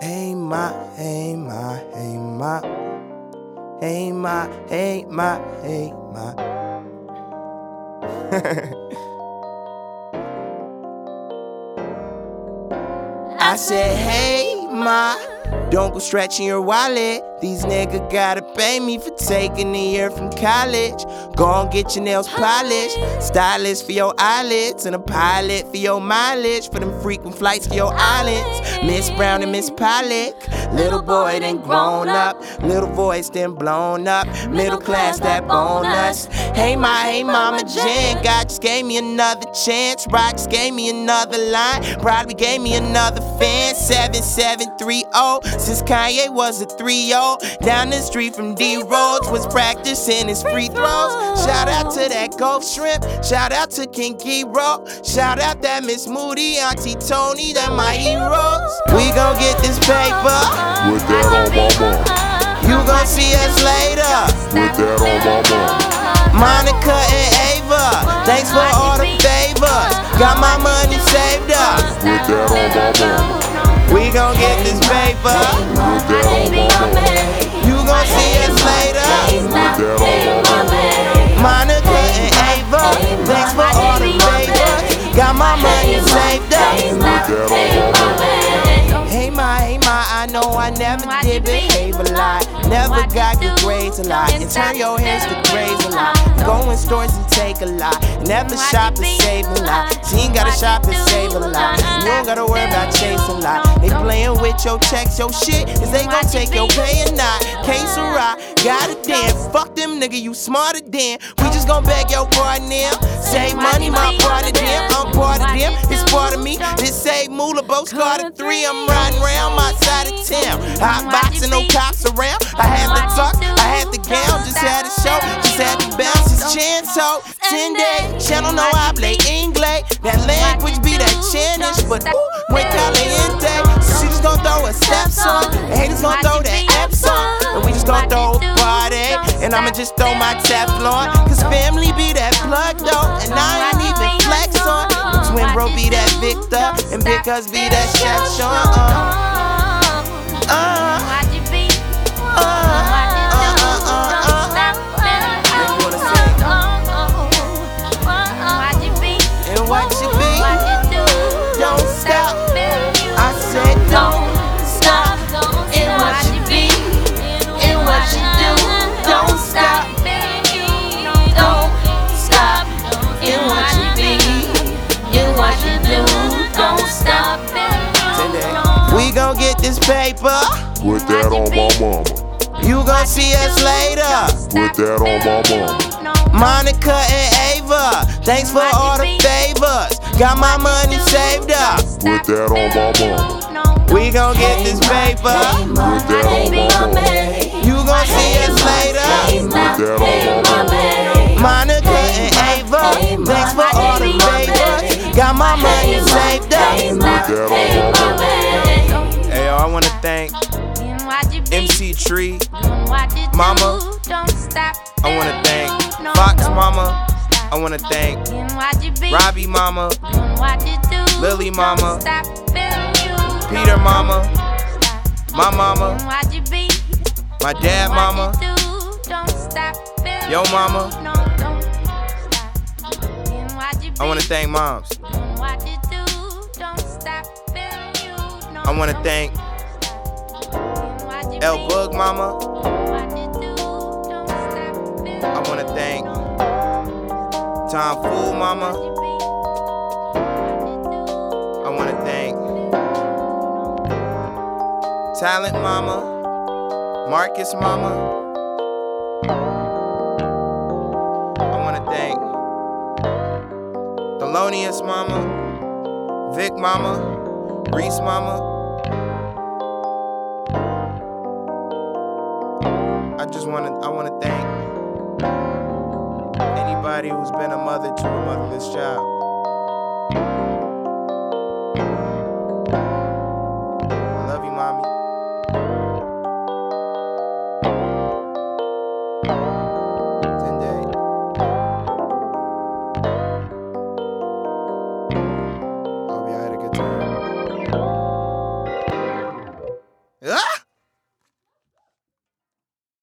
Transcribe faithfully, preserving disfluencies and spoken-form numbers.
Hey ma, hey ma, hey ma. Hey ma, hey ma, hey ma. I said, hey ma, don't go stretching your wallet. These niggas gotta pay me for taking a year from college. Go on, get your nails polished. Stylist for your eyelids and a pilot for your mileage. For them frequent flights for your islands. Miss Brown and Miss Pollock. Little boy then grown up. Little voice then blown up. Middle class that bonus. Hey ma, hey mama Jen. God just gave me another chance. Rock just gave me another line. Probably gave me another fan. seven seven three oh. Since Kanye was a three oh. Down the street from D Rhodes was practicing his free throws. Shout out to that Gulf Shrimp. Shout out to King Kiro. Shout out that Miss Moody, Auntie Tony, that my heroes. We gon' get this paper. With that on my mom. You gon' see us later. With that on my mom. Monica and Ava, thanks for all the favors. Got my money saved up. With that on my mom. We gon' get this paper. With that on my mom. You gon' see us later. With that on my mom. Monica and Ava, thanks for all the favors. Got my money saved up. With that on my mom. Hey ma, hey ma, I know I never did behave a lot. Never got good grades a lot. And turn your heads to graze a lot. Go in stores and take a lot. Never shop and save a lot. See, you gotta shop and save a lot. You don't gotta worry about chasing a lot. They playin' with your checks, your shit. Is they gon' take your pay or not? Case or rock, got it then. Fuck them nigga, you smarter than. We just gon' beg your pardon them. Save money, my part of them. I'm part of them, it's part of me. This save moolah, both Carter three. I'm riding round my side of town. Hot boxing, no cops around. I had the talk, I had the gown. Just had a show, just had to bounce his chin toe. Ten days, channel no hable inglés. That language be that Spanish, but ooh, muy caliente. So she just gon' throw a steps on. The haters gon' throw that apps on. And we just gon' throw a party. And I'ma just throw my Teflon. Cause family be that plug though. And I ain't even flex on. The twin bro be that Victor. And Big Cuz be that Chef Sean. Uh, uh, uh, uh. What you be? Don't stop. I said don't stop. In what you be, in what you do. Don't stop. Don't stop. In what you be, in what you do. Don't stop. We gon' get this paper. With that on my mama. You gon' see us later. With that on my mama. Monica and Ava, thanks for all the favors. Got my money saved up. With that on my mama. We gon' get this paper. With that on my mama. You gon' see us later. With that on my mama. Monica and Ava, thanks for all the favors. Got my money saved up. With that on my mama. Hey yo, I wanna thank M C Tree, Mama. I wanna thank Fox Mama. I wanna thank Robbie Mama, Lily Mama, Peter Mama, my mama, my dad Mama, yo mama. I wanna thank moms. I wanna thank El Bug Mama. I wanna thank Tom Fool Mama. I wanna thank Talent Mama, Marcus Mama. I wanna thank Thelonious Mama, Vic Mama, Reese Mama. I just wanna, I wanna thank anybody who's been a mother to a motherless child. Huh?